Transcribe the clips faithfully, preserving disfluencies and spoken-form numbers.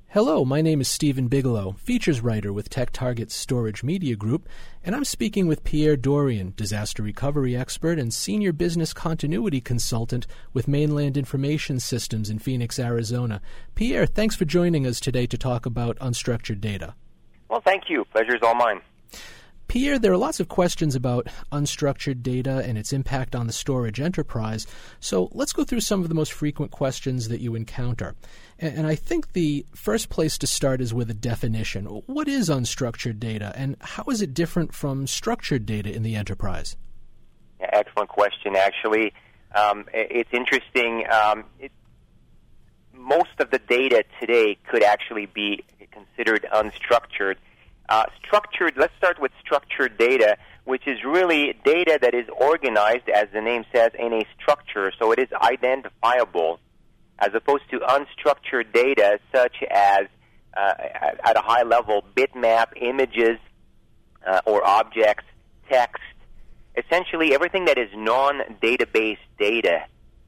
Hello, my name is Stephen Bigelow, features writer with TechTarget's Storage Media Group, and I'm speaking with Pierre Dorian, disaster recovery expert and senior business continuity consultant with Mainland Information Systems in Phoenix, Arizona. Pierre, thanks for joining us today to talk about unstructured data. Well, thank you. Pleasure's all mine. Pierre, there are lots of questions about unstructured data and its impact on the storage enterprise, so let's go through some of the most frequent questions that you encounter. And I think the first place to start is with a definition. What is unstructured data, and how is it different from structured data in the enterprise? Excellent question, actually. Um, it's interesting. Um, it, most of the data today could actually be considered unstructured. Uh, structured, let's start with structured data, which is really data that is organized, as the name says, in a structure, so it is identifiable, as opposed to unstructured data such as, uh, at a high level, bitmap, images, uh, or objects, text. Essentially, everything that is non-database data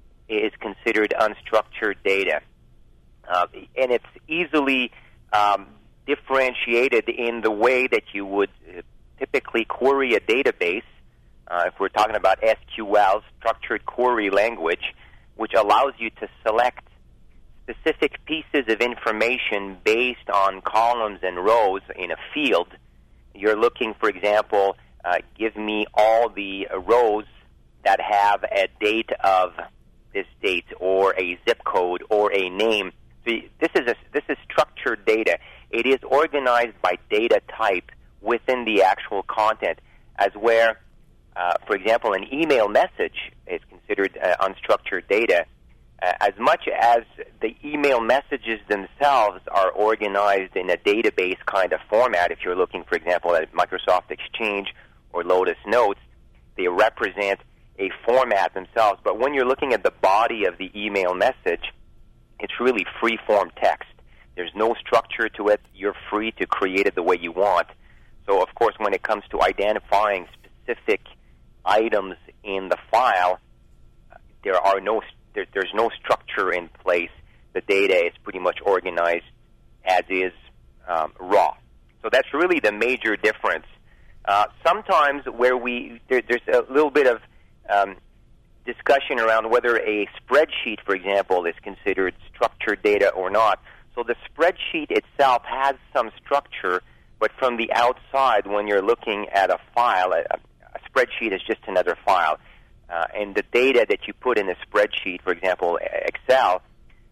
is considered unstructured data. Uh, and it's easily um, differentiated in the way that you would typically query a database. Uh, if we're talking about S Q L, structured query language, which allows you to select specific pieces of information based on columns and rows in a field. You're looking, for example, uh, give me all the rows that have a date of this date or a zip code or a name. So this is a, this is structured data. It is organized by data type within the actual content, as where, uh, for example, an email message is considered uh, unstructured data. Uh, as much as the email messages themselves are organized in a database kind of format, if you're looking, for example, at Microsoft Exchange or Lotus Notes, they represent a format themselves. But when you're looking at the body of the email message, it's really free-form text. There's no structure to it. You're free to create it the way you want. So, of course, when it comes to identifying specific items in the file, there are no there, there's no structure in place. The data is pretty much organized as is, um, raw. So that's really the major difference. Uh, sometimes where we there, there's a little bit of um, discussion around whether a spreadsheet, for example, is considered structured data or not. So the spreadsheet itself has some structure, but from the outside, when you're looking at a file, a, a spreadsheet is just another file. Uh, and the data that you put in a spreadsheet, for example, Excel,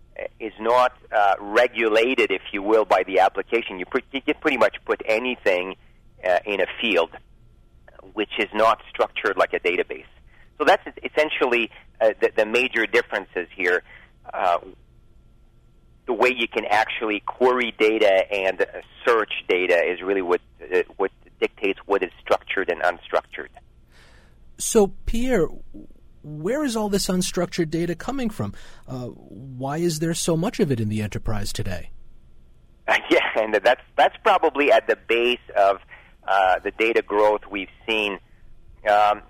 is not uh, regulated, if you will, by the application. You, put, you can pretty much put anything uh, in a field, which is not structured like a database. So that's essentially uh, the, the major differences here. Uh, the way you can actually query data and search data is really what uh, what dictates what is structured and unstructured. So, Pierre, where is all this unstructured data coming from? Uh, why is there so much of it in the enterprise today? Uh, yeah, and that's that's probably at the base of uh, the data growth we've seen. Um,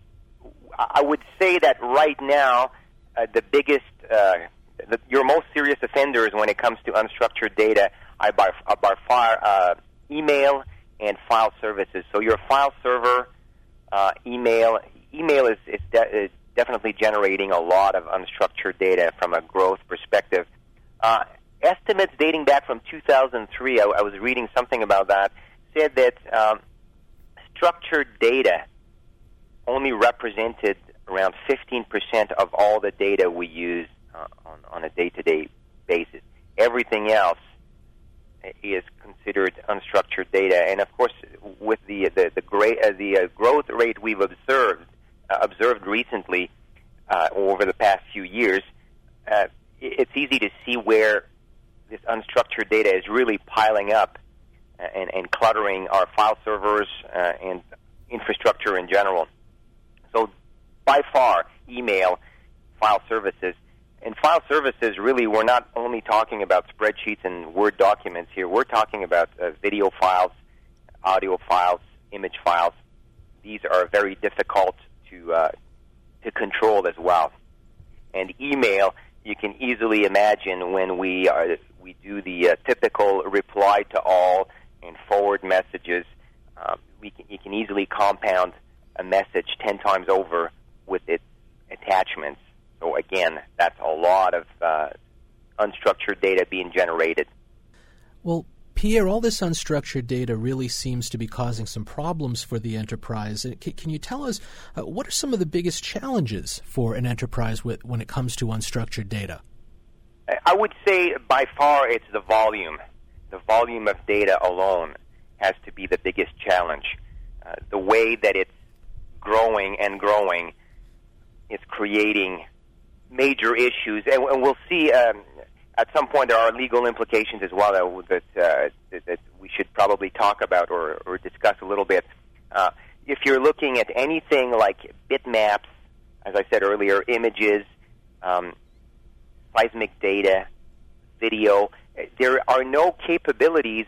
I would say that right now, uh, the biggest, uh, the, your most serious offenders when it comes to unstructured data are by, are by far uh, email and file services. So your file server, uh, email, email is, is, de- is definitely generating a lot of unstructured data from a growth perspective. Uh, estimates dating back from two thousand three, I, I was reading something about that, said that um, structured data only represented around fifteen percent of all the data we use uh, on, on a day-to-day basis. Everything else is considered unstructured data. And, of course, with the the, the, great, uh, the uh, growth rate we've observed, uh, observed recently uh, over the past few years, uh, it's easy to see where this unstructured data is really piling up and, and cluttering our file servers uh, and infrastructure in general. So by far, email, file services. And file services, really, we're not only talking about spreadsheets and Word documents here. We're talking about uh, video files, audio files, image files. These are very difficult to uh, to control as well. And email, you can easily imagine when we are we we do the uh, typical reply to all and forward messages, uh, we can, you can easily compound a message ten times over with its attachments. So again, that's a lot of uh, unstructured data being generated. Well, Pierre, all this unstructured data really seems to be causing some problems for the enterprise. Can you tell us uh, what are some of the biggest challenges for an enterprise with, when it comes to unstructured data? I would say by far it's the volume. The volume of data alone has to be the biggest challenge. Uh, the way that it's growing and growing is creating major issues, and, and we'll see um, at some point there are legal implications as well that uh, that, that we should probably talk about or, or discuss a little bit. Uh, if you're looking at anything like bitmaps, as I said earlier, images, um, seismic data, video, there are no capabilities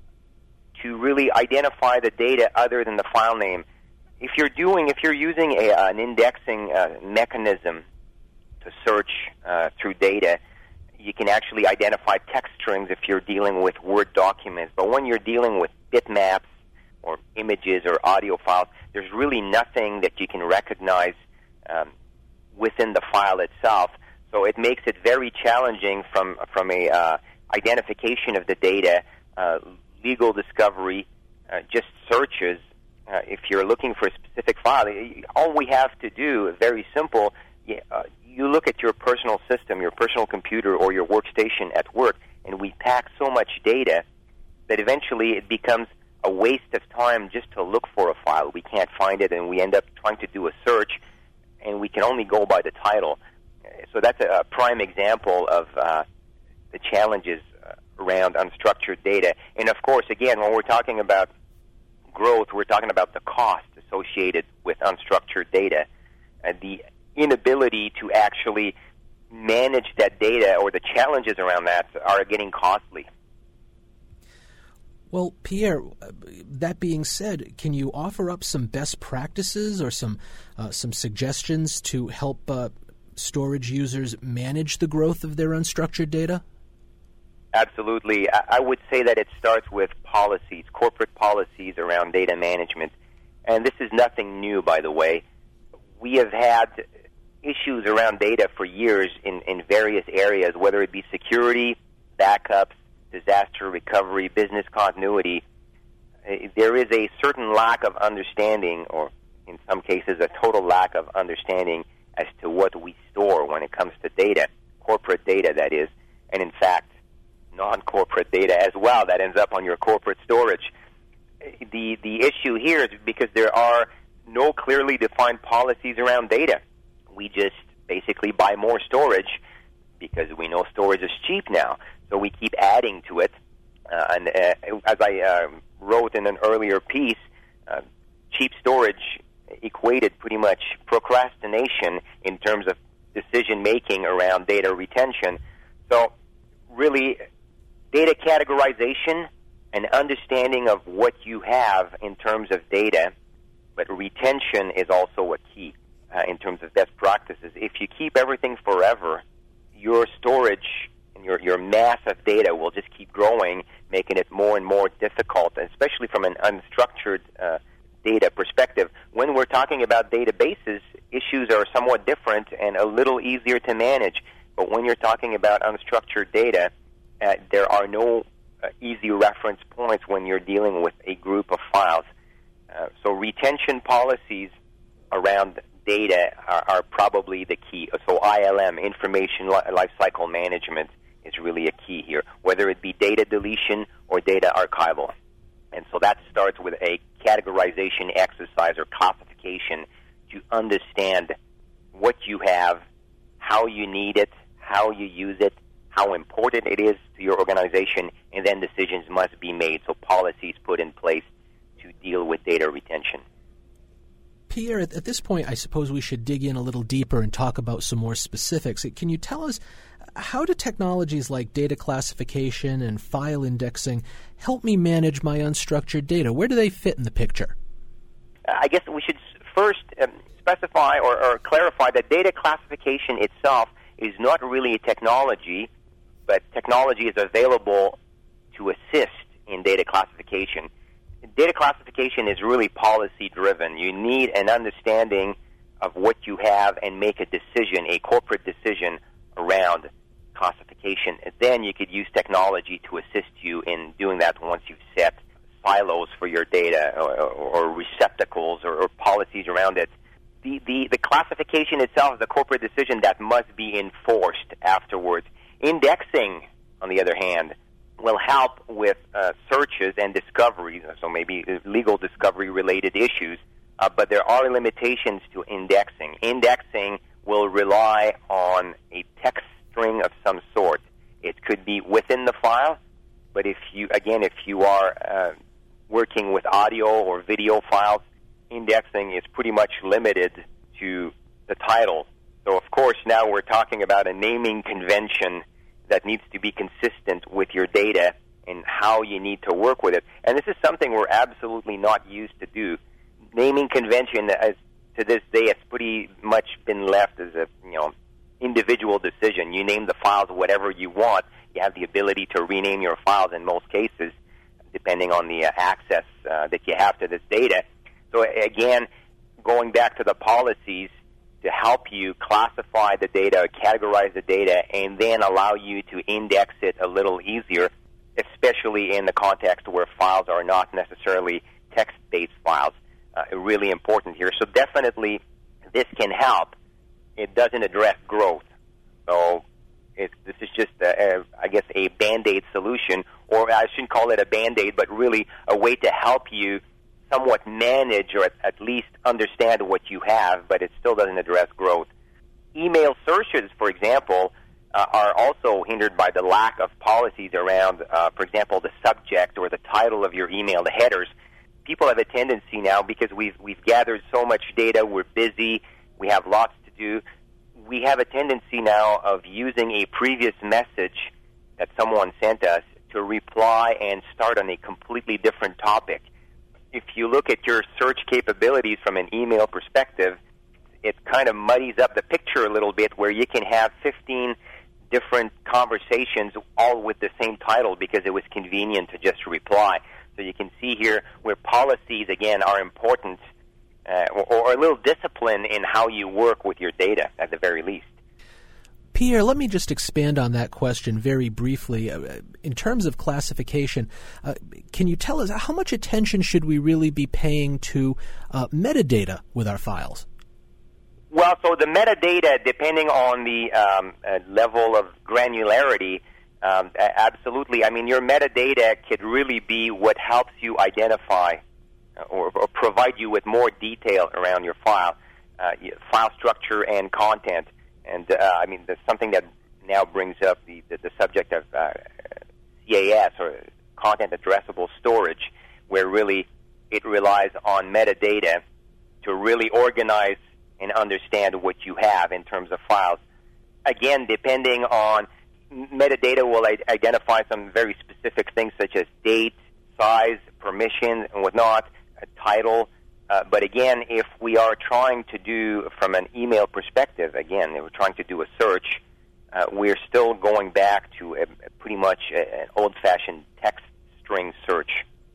to really identify the data other than the file name. If you're doing, if you're using a, an indexing uh, mechanism to search uh, through data, you can actually identify text strings if you're dealing with Word documents. But when you're dealing with bitmaps or images or audio files, there's really nothing that you can recognize um, within the file itself. So it makes it very challenging from from a uh, identification of the data, uh, legal discovery, uh, just searches. Uh, if you're looking for a specific file, all we have to do, very simple, uh, you look at your personal system, your personal computer, or your workstation at work, and we pack so much data that eventually it becomes a waste of time just to look for a file. We can't find it, and we end up trying to do a search, and we can only go by the title. So that's a, a prime example of uh, the challenges uh, around unstructured data. And of course, again, when we're talking about growth, we're talking about the cost associated with unstructured data. Uh, the inability to actually manage that data, or the challenges around that, are getting costly. Well, Pierre, that being said, can you offer up some best practices or some uh, some suggestions to help uh, storage users manage the growth of their unstructured data? Absolutely. I would say that it starts with policies, corporate policies around data management. And this is nothing new, by the way. We have had issues around data for years in, in various areas, whether it be security, backups, disaster recovery, business continuity. There is a certain lack of understanding, or in some cases a total lack of understanding, as to what we store when it comes to data, corporate data, that is, and in fact, non-corporate data as well that ends up on your corporate storage. The the issue here is because there are no clearly defined policies around data. We just basically buy more storage because we know storage is cheap now, so we keep adding to it. Uh, and uh, as I uh, wrote in an earlier piece, uh, cheap storage equated pretty much procrastination in terms of decision-making around data retention. So really, data categorization and understanding of what you have in terms of data, but retention is also a key uh, in terms of best practices. If you keep everything forever, your storage and your, your mass of data will just keep growing, making it more and more difficult, especially from an unstructured uh, data perspective. When we're talking about databases, issues are somewhat different and a little easier to manage. But when you're talking about unstructured data, uh, there are no uh, easy reference points when you're dealing with a group of files. Uh, so retention policies around data are, are probably the key. So I L M, information lifecycle management, is really a key here, whether it be data deletion or data archival. And so that starts with a categorization exercise or classification to understand what you have, how you need it, how you use it, how important it is to your organization, and then decisions must be made. So policies put in place to deal with data retention. Pierre, at this point, I suppose we should dig in a little deeper and talk about some more specifics. Can you tell us, how do technologies like data classification and file indexing help me manage my unstructured data? Where do they fit in the picture? I guess we should first um, specify or, or clarify that data classification itself is not really a technology, but but technology is available to assist in data classification. Data classification is really policy-driven. You need an understanding of what you have and make a decision, a corporate decision around classification. And then you could use technology to assist you in doing that once you've set silos for your data or, or receptacles or, or policies around it. The, the, the classification itself is a corporate decision that must be enforced afterwards. Indexing, on the other hand, will help with uh, searches and discoveries, so maybe legal discovery-related issues, uh, but there are limitations to indexing. Indexing will rely on a text string of some sort. It could be within the file, but if you, again, if you are uh, working with audio or video files, indexing is pretty much limited to the title. So, of course, now we're talking about a naming convention that needs to be consistent with your data and how you need to work with it. And this is something we're absolutely not used to do. Naming convention, as to this day, has pretty much been left as a you know individual decision. You name the files whatever you want. You have the ability to rename your files in most cases, depending on the uh, access uh, that you have to this data. So again, going back to the policies to help you classify the data, categorize the data, and then allow you to index it a little easier, especially in the context where files are not necessarily text-based files. Uh, really important here. So definitely this can help. It doesn't address growth. So it, this is just, a, a, I guess, a Band-Aid solution, or I shouldn't call it a Band-Aid, but really a way to help you somewhat manage or at, at least understand what you have, but it still doesn't address growth. Email searches, for example, uh, are also hindered by the lack of policies around, uh, for example, the subject or the title of your email, the headers. People have a tendency now, because we've we've gathered so much data, we're busy, we have lots to do, we have a tendency now of using a previous message that someone sent us to reply and start on a completely different topic. If you look at your search capabilities from an email perspective, it kind of muddies up the picture a little bit, where you can have fifteen different conversations all with the same title because it was convenient to just reply. So you can see here where policies, again, are important, uh, or, or a little discipline in how you work with your data, at the very least. Pierre, let me just expand on that question very briefly. Uh, in terms of classification, uh, can you tell us how much attention should we really be paying to uh, metadata with our files? Well, so the metadata, depending on the um, uh, level of granularity, um, absolutely. I mean, your metadata could really be what helps you identify or, or provide you with more detail around your file, uh, file structure and content. And, uh, I mean, there's something that now brings up the, the, the subject of uh, C A S, or Content Addressable Storage, where really it relies on metadata to really organize and understand what you have in terms of files. Again, depending on metadata will identify some very specific things such as date, size, permission, and whatnot, a title. Uh, but again, if we are trying to do, from an email perspective, again, if we're trying to do a search, uh, we're still going back to a, a pretty much a, an old-fashioned text string search.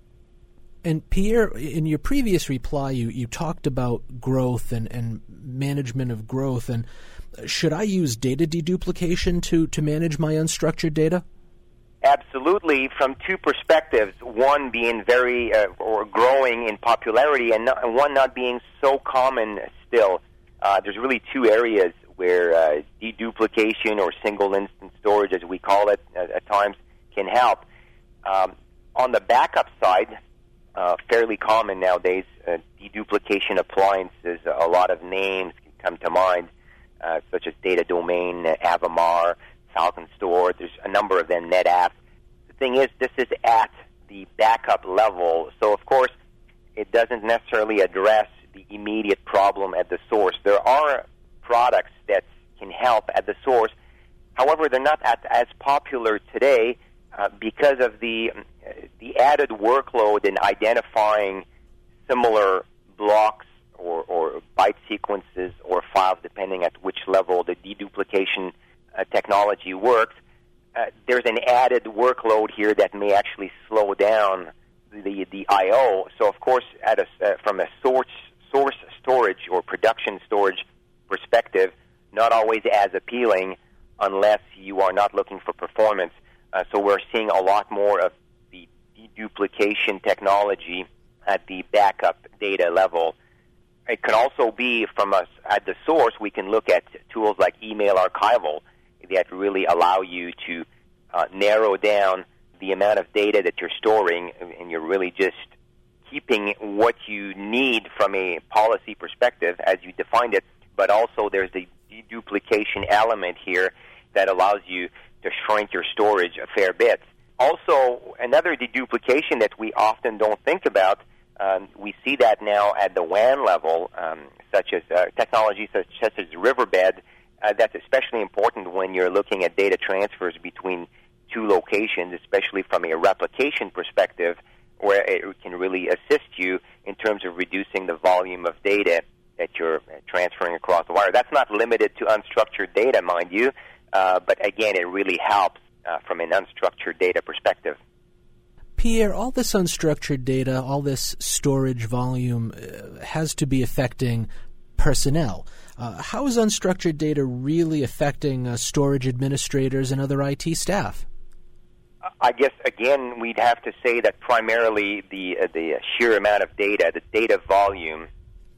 And Pierre, in your previous reply, you, you talked about growth and, and management of growth. And should I use data deduplication to, to manage my unstructured data? Absolutely, from two perspectives. One being very uh, or growing in popularity, and, not, and one not being so common still. Uh, there's really two areas where uh, deduplication, or single instance storage, as we call it at, at times, can help. Um, on the backup side, uh, fairly common nowadays, uh, deduplication appliances. A lot of names can come to mind, uh, such as Data Domain, Avamar, Falcon Store. There's a number of them, NetApp. The thing is, this is at the backup level, so of course it doesn't necessarily address the immediate problem at the source. There are products that can help at the source. However, they're not at, as popular today uh, because of the uh, the added workload in identifying similar blocks or, or byte sequences or files, depending at which level the deduplication Uh, technology works. uh, there's an added workload here that may actually slow down the the I O. So, of course, at a, uh, from a source source storage or production storage perspective, not always as appealing unless you are not looking for performance. Uh, so we're seeing a lot more of the deduplication technology at the backup data level. It can also be from us at the source. We can look at tools like email archival that really allow you to uh, narrow down the amount of data that you're storing, and you're really just keeping what you need from a policy perspective as you defined it, but also there's the deduplication element here that allows you to shrink your storage a fair bit. Also, another deduplication that we often don't think about, um, we see that now at the W A N level, um, such as uh, technology such, such as Riverbed. Uh, that's especially important when you're looking at data transfers between two locations, especially from a replication perspective, where it can really assist you in terms of reducing the volume of data that you're transferring across the wire. That's not limited to unstructured data, mind you, uh, but again, it really helps uh, from an unstructured data perspective. Pierre, all this unstructured data, all this storage volume uh, has to be affecting personnel. Uh, how is unstructured data really affecting uh, storage administrators and other I T staff? I guess, again, we'd have to say that primarily the uh, the sheer amount of data, the data volume,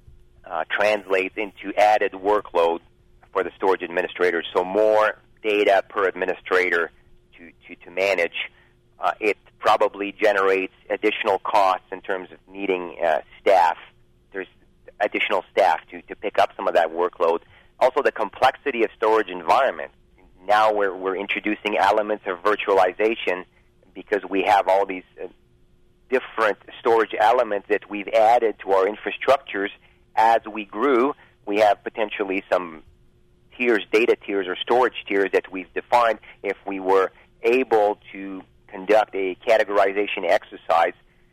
uh, translates into added workload for the storage administrators. So more data per administrator to, to, to manage. Uh, it probably generates additional costs in terms of needing uh, staff. There's additional staff to, to pick up some of that workload. Also, the complexity of storage environments. Now we're, we're introducing elements of virtualization because we have all these uh, different storage elements that we've added to our infrastructures. As we grew, we have potentially some tiers, data tiers or storage tiers that we've defined. If we were able to conduct a categorization exercise,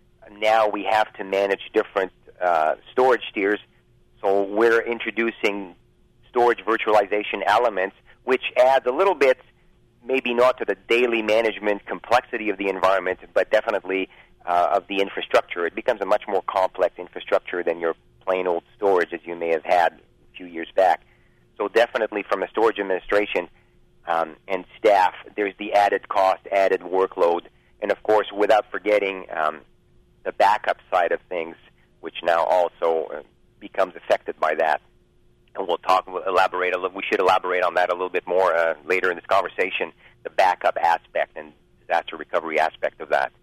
now we have to manage different uh, storage tiers. So we're introducing storage virtualization elements, which adds a little bit, maybe not to the daily management complexity of the environment, but definitely uh, of the infrastructure. It becomes a much more complex infrastructure than your plain old storage as you may have had a few years back. So definitely from a storage administration um, and staff, there's the added cost, added workload, and of course, without forgetting um, the backup side of things, which now also uh, becomes affected by that. And we'll talk, we'll elaborate a little. We should elaborate on that a little bit more uh, later in this conversation. The backup aspect and disaster recovery aspect of that.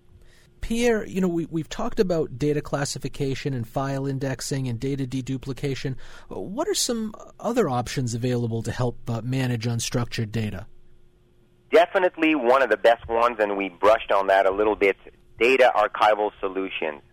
Pierre, you know, we, we've talked about data classification and file indexing and data deduplication. What are some other options available to help uh, manage unstructured data? Definitely one of the best ones, and we brushed on that a little bit, data archival solutions.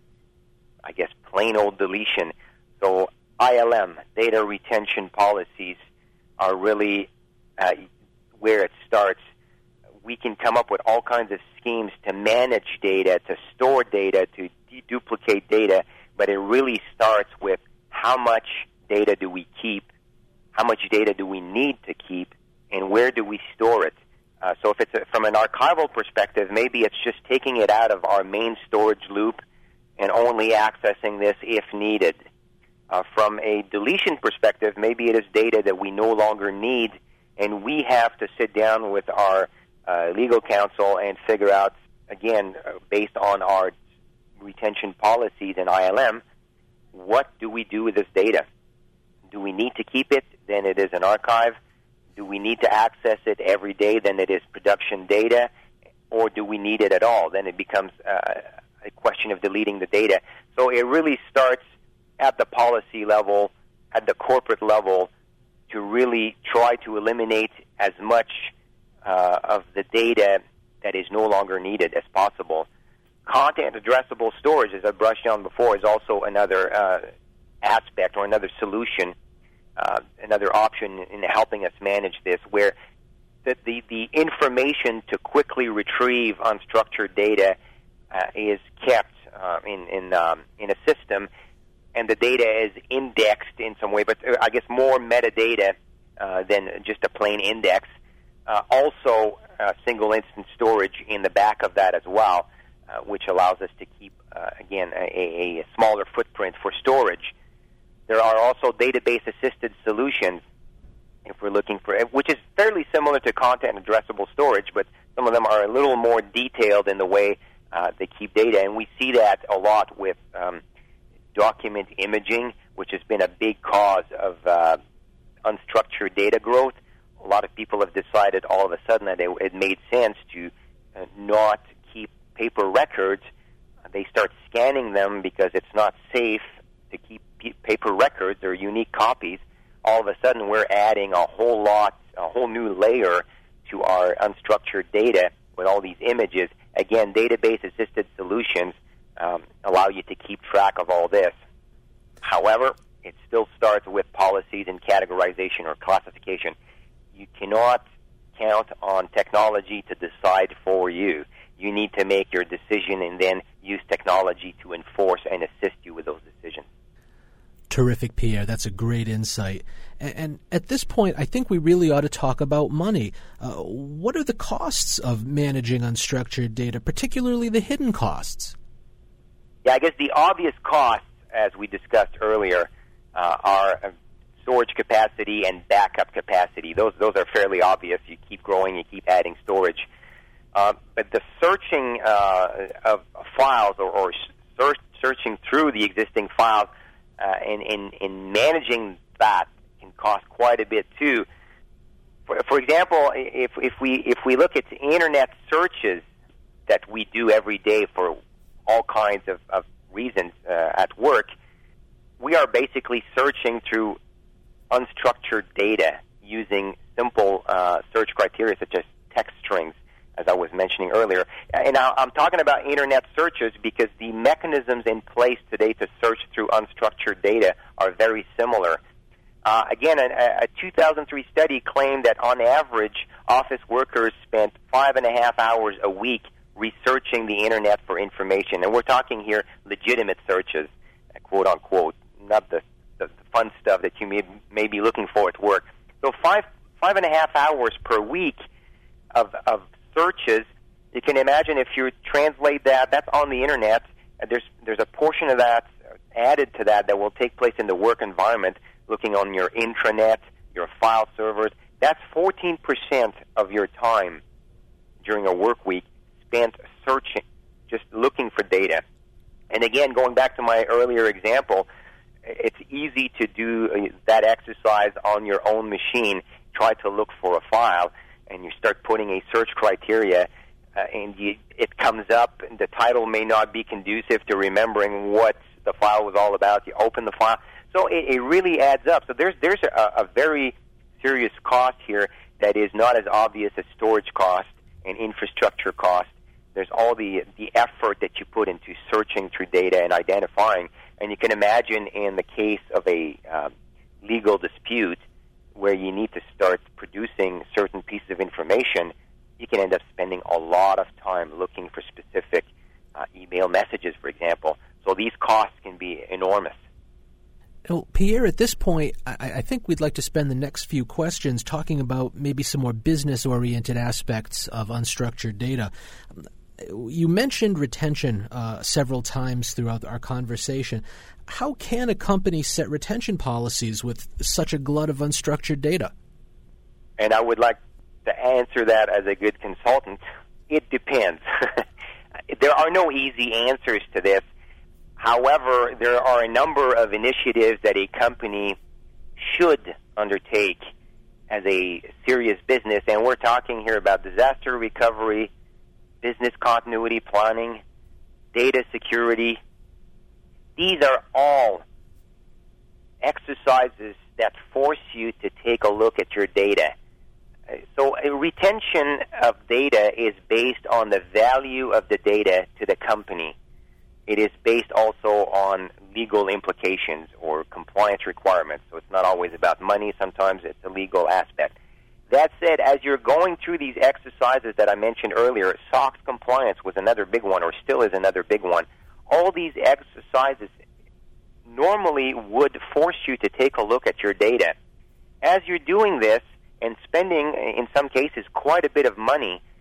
I guess plain old deletion. So I L M, data retention policies, are really uh, where it starts. We can come up with all kinds of schemes to manage data, to store data, to deduplicate data, but it really starts with how much data do we keep, how much data do we need to keep, and where do we store it. Uh, so if it's a, from an archival perspective, maybe it's just taking it out of our main storage loop and only accessing this if needed. Uh, from a deletion perspective, maybe it is data that we no longer need, and we have to sit down with our uh, legal counsel and figure out, again, uh, based on our retention policies in I L M, what do we do with this data? Do we need to keep it? Then it is an archive. Do we need to access it every day? Then it is production data. Or do we need it at all? Then it becomes uh, a question of deleting the data. So it really starts at the policy level, at the corporate level, to really try to eliminate as much uh, of the data that is no longer needed as possible. Content addressable storage, as I brushed on before, is also another uh, aspect or another solution, uh, another option in helping us manage this, where the, the, the information to quickly retrieve unstructured data uh, is kept uh, in, in, um, in a system, and the data is indexed in some way, but I guess more metadata uh, than just a plain index. Uh, also, uh, single instance storage in the back of that as well, uh, which allows us to keep, uh, again, a, a smaller footprint for storage. There are also database-assisted solutions, if we're looking for, which is fairly similar to content addressable storage, but some of them are a little more detailed in the way uh, they keep data, and we see that a lot with um, document imaging, which has been a big cause of uh, unstructured data growth. A lot of people have decided all of a sudden that it, it made sense to uh, not keep paper records. They start scanning them because it's not safe to keep p- paper records or unique copies. All of a sudden, we're adding a whole lot, a whole new layer to our unstructured data with all these images. Again, database-assisted solutions um, allow you to keep track of all this. However, it still starts with policies and categorization or classification. You cannot count on technology to decide for you. You need to make your decision and then use technology to enforce and assist you with those decisions. Terrific, Pierre. That's a great insight. And, and at this point, I think we really ought to talk about money. Uh, what are the costs of managing unstructured data, particularly the hidden costs? Yeah, I guess the obvious costs, as we discussed earlier, uh, are uh, storage capacity and backup capacity. Those those are fairly obvious. You keep growing, you keep adding storage. Uh, but the searching uh, of files or, or search, searching through the existing files uh, and in, in managing that can cost quite a bit too. For, for example, if if we if we look at internet searches that we do every day for all kinds of, of reasons uh, at work, we are basically searching through unstructured data using simple uh, search criteria such as text strings, as I was mentioning earlier. And now I'm talking about internet searches because the mechanisms in place today to search through unstructured data are very similar. Uh, again, a, a two thousand three study claimed that on average, office workers spent five and a half hours a week researching the internet for information. And we're talking here legitimate searches, quote unquote, not the, the, the fun stuff that you may, may be looking for at work. So five five and a half hours per week of, of searches. You can imagine if you translate that, that's on the internet. There's there's a portion of that added to that that will take place in the work environment, looking on your intranet, your file servers. That's fourteen percent of your time during a work week spent searching, just looking for data. And again, going back to my earlier example, it's easy to do that exercise on your own machine. Try to look for a file, and you start putting a search criteria, uh, and you, it comes up, and the title may not be conducive to remembering what the file was all about. You open the file. So it, it really adds up. So there's there's a, a very serious cost here that is not as obvious as storage cost and infrastructure cost. There's all the the effort that you put into searching through data and identifying. And you can imagine in the case of a uh, legal dispute where you need to start producing certain pieces of information, you can end up spending a lot of time looking for specific uh, email messages, for example. So these costs can be enormous. Well, Pierre, at this point, I, I think we'd like to spend the next few questions talking about maybe some more business-oriented aspects of unstructured data. You mentioned retention uh, several times throughout our conversation. How can a company set retention policies with such a glut of unstructured data? And I would like to answer that as a good consultant. It depends. There are no easy answers to this. However, there are a number of initiatives that a company should undertake as a serious business, and we're talking here about disaster recovery, business continuity planning, data security. These are all exercises that force you to take a look at your data. So a retention of data is based on the value of the data to the company. It is based also on legal implications or compliance requirements. So it's not always about money. Sometimes it's a legal aspect. That said, as you're going through these exercises that I mentioned earlier, SOX compliance was another big one, or still is another big one. All these exercises normally would force you to take a look at your data. As you're doing this and spending, in some cases, quite a bit of money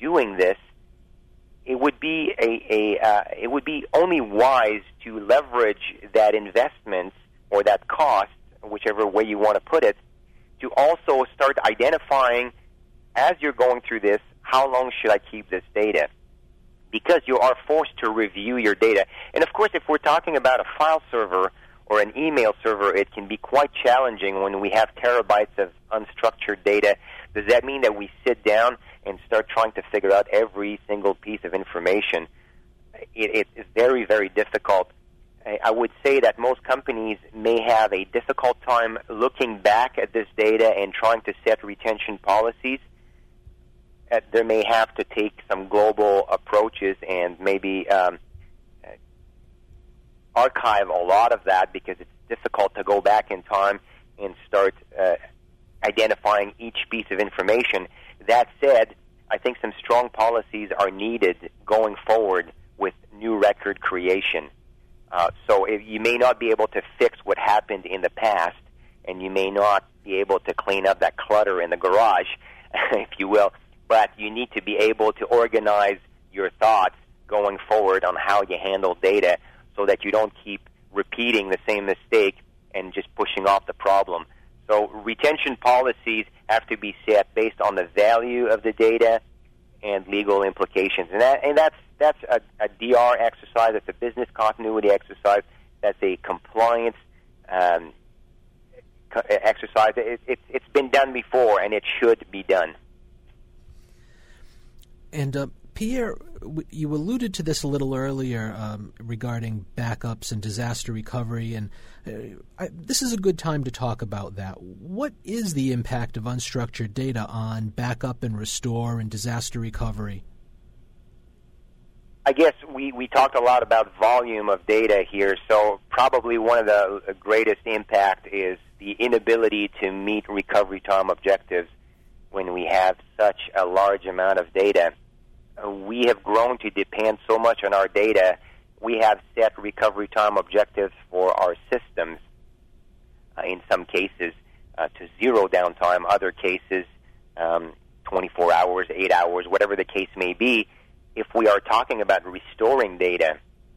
doing this, it would be a, a uh, it would be only wise to leverage that investment or that cost, whichever way you want to put it, to also start identifying, as you're going through this, how long should I keep this data? Because you are forced to review your data. And of course, if we're talking about a file server or an email server, it can be quite challenging when we have terabytes of unstructured data. Does that mean that we sit down and start trying to figure out every single piece of information? It, it is very, very difficult. I would say that most companies may have a difficult time looking back at this data and trying to set retention policies. Uh, they may have to take some global approaches and maybe um, archive a lot of that, because it's difficult to go back in time and start uh, identifying each piece of information. That said, I think some strong policies are needed going forward with new record creation. Uh, so if you may not be able to fix what happened in the past, and you may not be able to clean up that clutter in the garage, if you will, but you need to be able to organize your thoughts going forward on how you handle data so that you don't keep repeating the same mistake and just pushing off the problem. So retention policies have to be set based on the value of the data and legal implications. And that, and that's that's a, a D R exercise. That's a business continuity exercise. That's a compliance um, co- exercise. It, it, it's been done before, and it should be done. And uh, Pierre, you alluded to this a little earlier um, regarding backups and disaster recovery, and uh, I, this is a good time to talk about that. What is the impact of unstructured data on backup and restore and disaster recovery? I guess we, we talked a lot about volume of data here, so probably one of the greatest impact is the inability to meet recovery time objectives when we have such a large amount of data. We have grown to depend so much on our data. We have set recovery time objectives for our systems, uh, in some cases uh, to zero downtime, other cases um, twenty-four hours, eight hours, whatever the case may be. If we are talking about restoring data,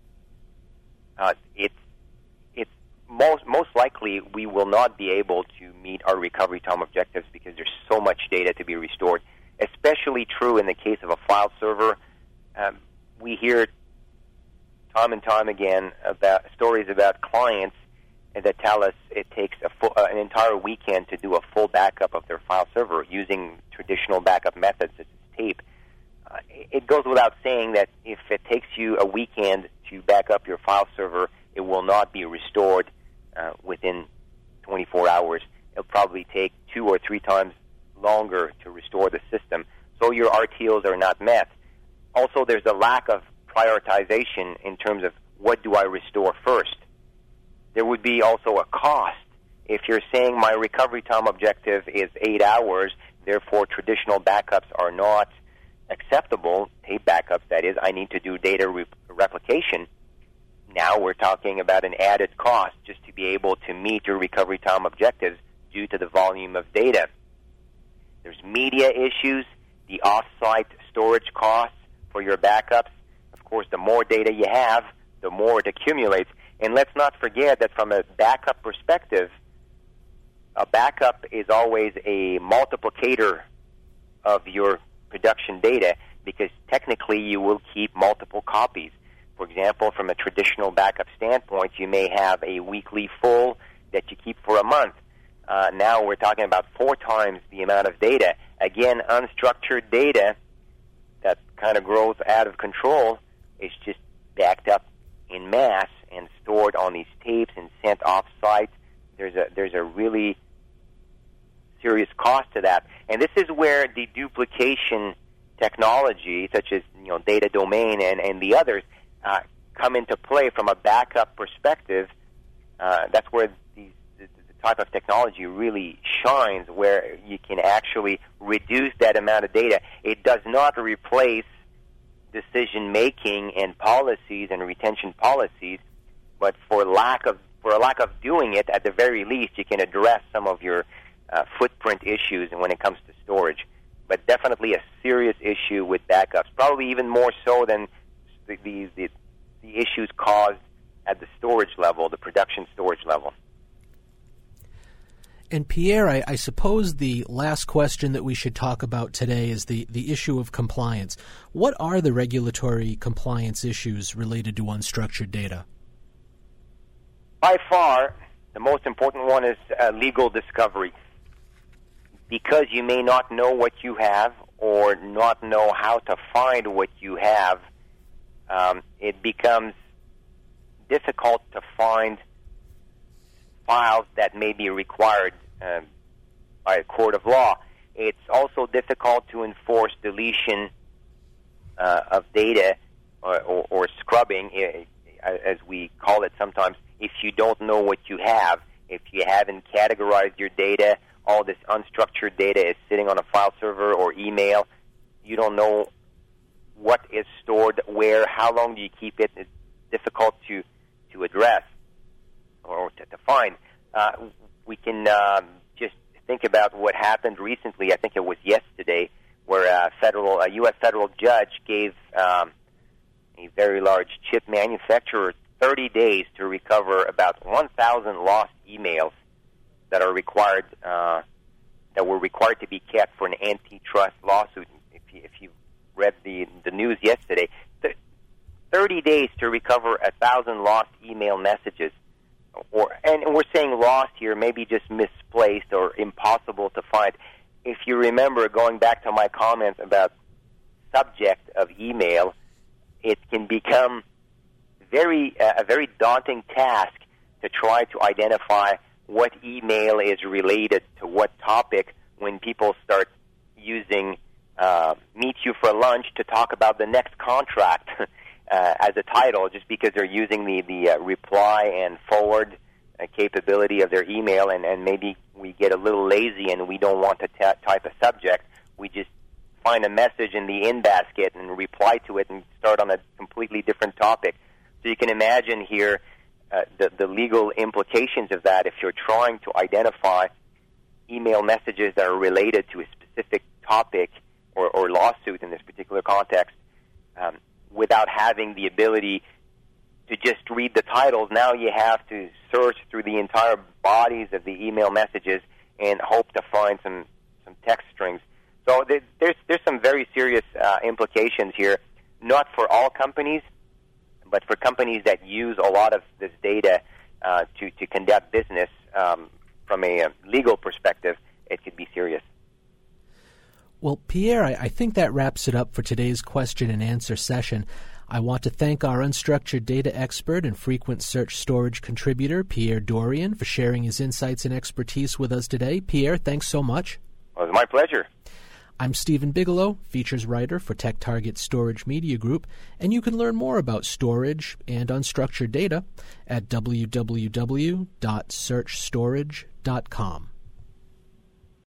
uh, it's it's most most likely we will not be able to meet our recovery time objectives because there's so much data to be restored. Especially true in the case of a file server. Um, we hear time and time again about stories about clients that tell us it takes a full, uh, an entire weekend to do a full backup of their file server using traditional backup methods such as tape. Uh, it goes without saying that if it takes you a weekend to back up your file server, it will not be restored uh, within twenty-four hours. It'll probably take two or three times longer to restore the system, so your R T Os are not met. Also, there's a lack of prioritization in terms of what do I restore first. There would be also a cost. If you're saying my recovery time objective is eight hours, therefore traditional backups are not acceptable, tape backups that is, I need to do data re- replication. Now we're talking about an added cost just to be able to meet your recovery time objectives due to the volume of data. There's media issues, the off-site storage costs for your backups. Of course, the more data you have, the more it accumulates. And let's not forget that from a backup perspective, a backup is always a multiplicator of your production data because technically you will keep multiple copies. For example, from a traditional backup standpoint, you may have a weekly full that you keep for a month. Uh, now we're talking about four times the amount of data. Again, unstructured data that kind of grows out of control is just backed up in mass and stored on these tapes and sent off-site. There's a there's a really serious cost to that, and this is where deduplication technology, such as you know data domain and and the others, uh, come into play from a backup perspective. Uh, that's where these type of technology really shines, where you can actually reduce that amount of data. It does not replace decision-making and policies and retention policies, but for lack of for a lack of doing it, at the very least, you can address some of your uh, footprint issues when it comes to storage. but definitely a serious issue with backups, probably even more so than the, the, the, the issues caused at the storage level, the production storage level. And Pierre, I, I suppose the last question that we should talk about today is the, the issue of compliance. What are the regulatory compliance issues related to unstructured data? By far, the most important one is uh, legal discovery. Because you may not know what you have or not know how to find what you have, um, it becomes difficult to find files that may be required uh, by a court of law. It's also difficult to enforce deletion uh, of data or, or, or scrubbing, uh, as we call it sometimes, if you don't know what you have. If you haven't categorized your data, all this unstructured data is sitting on a file server or email. You don't know what is stored where, how long do you keep it. It's difficult to, to address or to, to find. Uh, we can um, just think about what happened recently. I think it was yesterday, where a federal, a U S federal judge gave um, a very large chip manufacturer thirty days to recover about one thousand lost emails that are required, uh, that were required to be kept for an antitrust lawsuit. If you, if you read the the news yesterday, th- thirty days to recover a thousand lost email messages. Or, and we're saying lost here, maybe just misplaced or impossible to find. If you remember, going back to my comments about subject of email, it can become very uh, a very daunting task to try to identify what email is related to what topic when people start using uh, meet you for lunch to talk about the next contract. Uh, as a title, just because they're using the, the uh, reply and forward uh, capability of their email, and, and maybe we get a little lazy and we don't want to t- type a subject. We just find a message in the in basket and reply to it and start on a completely different topic. So you can imagine here uh, the, the legal implications of that if you're trying to identify email messages that are related to a specific topic or, or lawsuit in this particular context. Um, without having the ability to just read the titles. Now you have to search through the entire bodies of the email messages and hope to find some, some text strings. So there, there's there's some very serious uh, implications here, not for all companies, but for companies that use a lot of this data uh, to, to conduct business. Um, from a, a legal perspective, it could be serious. Well, Pierre, I, I think that wraps it up for today's question and answer session. I want to thank our unstructured data expert and frequent search storage contributor, Pierre Dorion, for sharing his insights and expertise with us today. Pierre, thanks so much. Well, it was my pleasure. I'm Stephen Bigelow, features writer for TechTarget Storage Media Group, and you can learn more about storage and unstructured data at w w w dot search storage dot com.